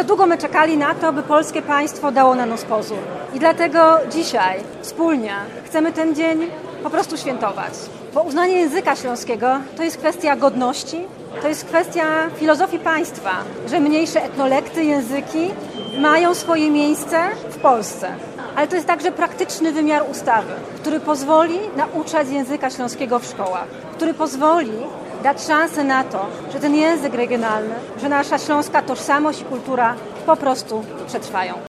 Za długo my czekali na to, by polskie państwo dało na nos pozór. I dlatego dzisiaj wspólnie chcemy ten dzień po prostu świętować. Bo uznanie języka śląskiego to jest kwestia godności, to jest kwestia filozofii państwa, że mniejsze etnolekty, języki mają swoje miejsce w Polsce. Ale to jest także praktyczny wymiar ustawy, który pozwoli nauczać języka śląskiego w szkołach, który pozwoli dać szansę na to, że ten język regionalny, że nasza śląska tożsamość i kultura po prostu przetrwają.